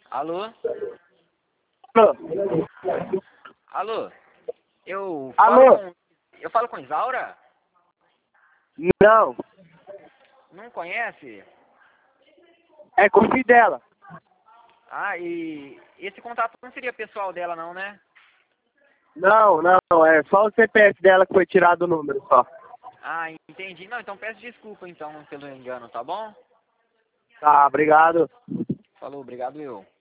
Alô? Alô? Alô? Alô? Eu falo com Isaura? Não, Não conhece? é com o filho dela. Ah, e esse contato não seria pessoal dela não, né? Não, é só o CPF dela que foi tirado o número só. Ah, entendi. Não, então peço desculpa então pelo engano, tá bom? Tá, obrigado. Falou, obrigado eu.